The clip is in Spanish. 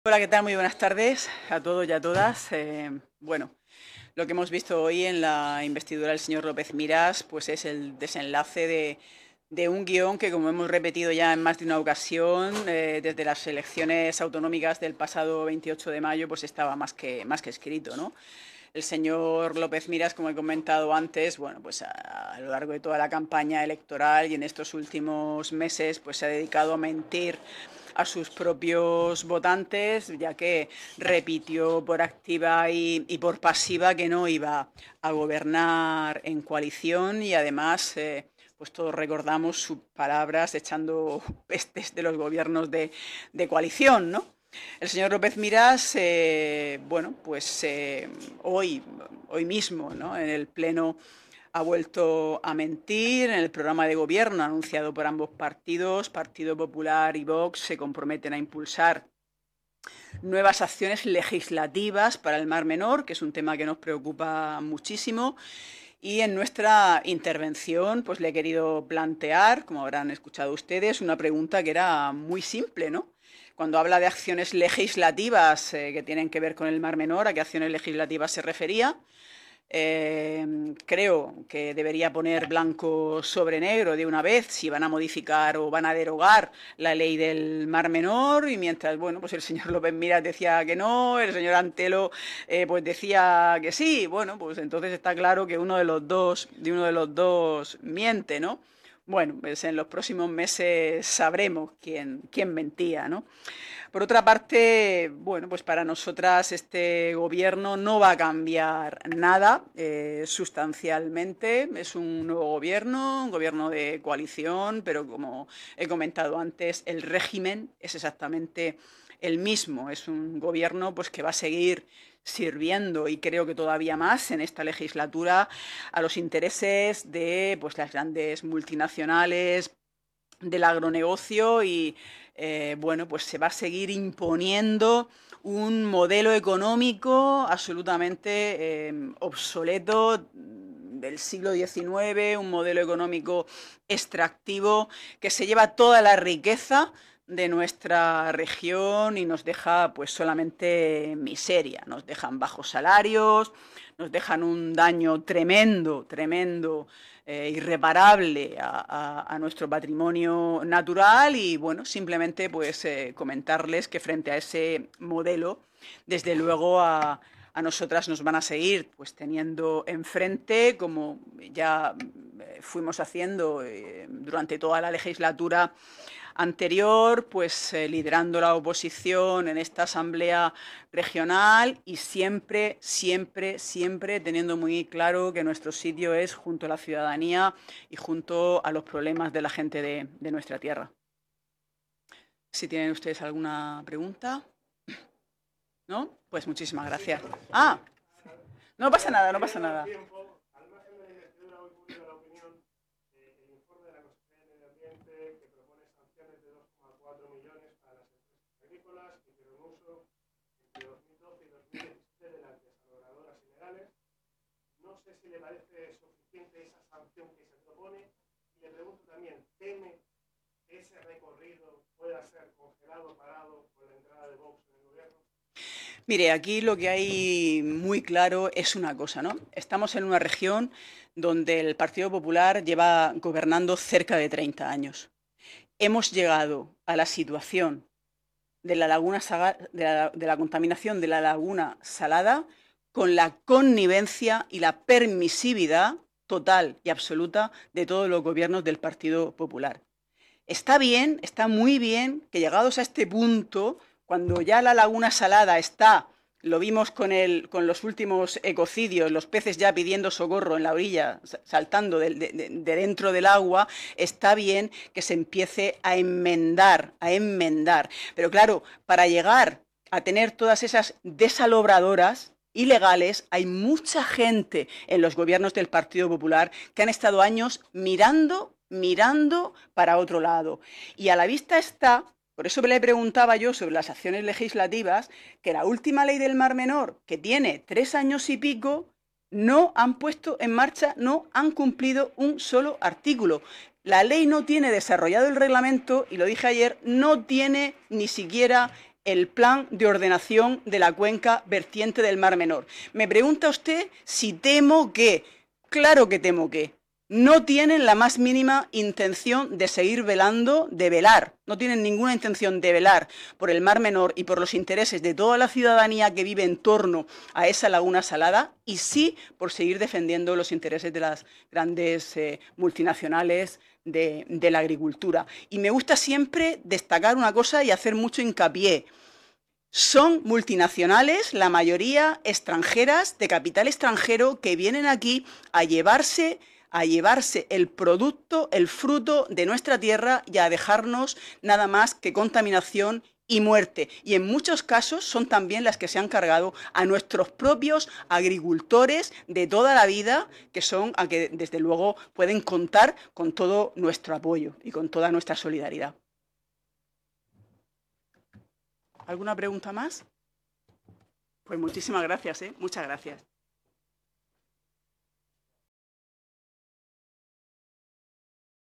Hola, ¿qué tal? Muy buenas tardes a todos y a todas. Bueno, lo que hemos visto hoy en la investidura del señor López Miras, pues es el desenlace de un guión que, como hemos repetido ya en más de una ocasión, desde las elecciones autonómicas del pasado 28 de mayo, pues estaba más que escrito, ¿no? El señor López Miras, como he comentado antes, bueno, pues a lo largo de toda la campaña electoral y en estos últimos meses, pues se ha dedicado a mentir a sus propios votantes, ya que repitió por activa y por pasiva que no iba a gobernar en coalición y además pues todos recordamos sus palabras echando pestes de los gobiernos de coalición, ¿no? El señor López Miras, bueno, pues hoy mismo, ¿no? En el Pleno ha vuelto a mentir. En el programa de gobierno anunciado por ambos partidos, Partido Popular y Vox, se comprometen a impulsar nuevas acciones legislativas para el Mar Menor, que es un tema que nos preocupa muchísimo. Y en nuestra intervención, pues le he querido plantear, como habrán escuchado ustedes, una pregunta que era muy simple, ¿no? Cuando habla de acciones legislativas que tienen que ver con el Mar Menor, ¿a qué acciones legislativas se refería? Creo que debería poner blanco sobre negro de una vez si van a modificar o van a derogar la ley del Mar Menor, y mientras, bueno, pues el señor López Miras decía que no, el señor Antelo pues decía que sí, bueno, pues entonces está claro que uno de los dos miente, ¿no? Bueno, pues en los próximos meses sabremos quién mentía, ¿no? Por otra parte, bueno, pues para nosotras este gobierno no va a cambiar nada sustancialmente. Es un nuevo gobierno, un gobierno de coalición, pero como he comentado antes, el régimen es exactamente el mismo. Es un gobierno pues que va a seguir sirviendo, y creo que todavía más en esta legislatura, a los intereses de pues las grandes multinacionales, del agronegocio, y bueno, pues se va a seguir imponiendo un modelo económico absolutamente obsoleto del siglo XIX, un modelo económico extractivo que se lleva toda la riqueza de nuestra región y nos deja pues solamente miseria, nos dejan bajos salarios, nos dejan un daño tremendo, tremendo, irreparable a nuestro patrimonio natural. Y bueno, simplemente pues comentarles que frente a ese modelo, desde luego a nosotras nos van a seguir pues teniendo enfrente, como ya fuimos haciendo durante toda la legislatura anterior, pues liderando la oposición en esta asamblea regional, y siempre, siempre, siempre teniendo muy claro que nuestro sitio es junto a la ciudadanía y junto a los problemas de la gente de nuestra tierra. Si tienen ustedes alguna pregunta, ¿no? Pues muchísimas gracias. Ah, no pasa nada, no pasa nada. No sé si le parece suficiente esa sanción que se propone, y le pregunto también, ¿teme que ese recorrido pueda ser congelado, parado por la entrada de Vox en el gobierno? Mire, aquí lo que hay muy claro es una cosa, ¿no? Estamos en una región donde el Partido Popular lleva gobernando cerca de 30 años. Hemos llegado a la situación de la laguna de la contaminación de la laguna salada con la connivencia y la permisividad total y absoluta de todos los gobiernos del Partido Popular. Está bien, está muy bien que llegados a este punto, cuando ya la laguna salada está, lo vimos con los últimos ecocidios, los peces ya pidiendo socorro en la orilla, saltando de dentro del agua, está bien que se empiece a enmendar, a enmendar. Pero claro, para llegar a tener todas esas desalobradoras ilegales, hay mucha gente en los gobiernos del Partido Popular que han estado años mirando para otro lado. Y a la vista está, por eso le preguntaba yo sobre las acciones legislativas, que la última ley del Mar Menor, que tiene 3 años y pico, no han puesto en marcha, no han cumplido un solo artículo. La ley no tiene desarrollado el reglamento, y lo dije ayer, no tiene ni siquiera el plan de ordenación de la cuenca vertiente del Mar Menor. Me pregunta usted si temo que. Claro que temo que. No tienen la más mínima intención de seguir velando, de velar. No tienen ninguna intención de velar por el Mar Menor y por los intereses de toda la ciudadanía que vive en torno a esa laguna salada, y sí por seguir defendiendo los intereses de las grandes multinacionales de la agricultura. Y me gusta siempre destacar una cosa y hacer mucho hincapié. Son multinacionales, la mayoría extranjeras, de capital extranjero, que vienen aquí a llevarse el producto, el fruto de nuestra tierra y a dejarnos nada más que contaminación y muerte. Y en muchos casos son también las que se han cargado a nuestros propios agricultores de toda la vida, que son a que desde luego pueden contar con todo nuestro apoyo y con toda nuestra solidaridad. ¿Alguna pregunta más? Pues muchísimas gracias, muchas gracias.